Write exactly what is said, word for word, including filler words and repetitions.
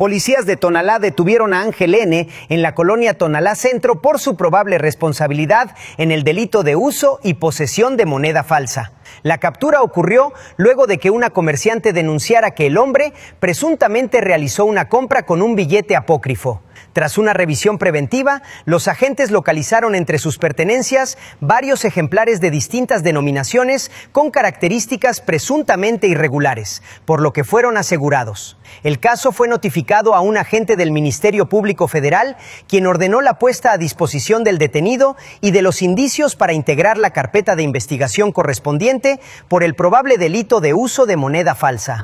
Policías de Tonalá detuvieron a Ángel N. en la colonia Tonalá Centro por su probable responsabilidad en el delito de uso y posesión de moneda falsa. La captura ocurrió luego de que una comerciante denunciara que el hombre presuntamente realizó una compra con un billete apócrifo. Tras una revisión preventiva, los agentes localizaron entre sus pertenencias varios ejemplares de distintas denominaciones con características presuntamente irregulares, por lo que fueron asegurados. El caso fue notificado a un agente del Ministerio Público Federal, quien ordenó la puesta a disposición del detenido y de los indicios para integrar la carpeta de investigación correspondiente por el probable delito de uso de moneda falsa.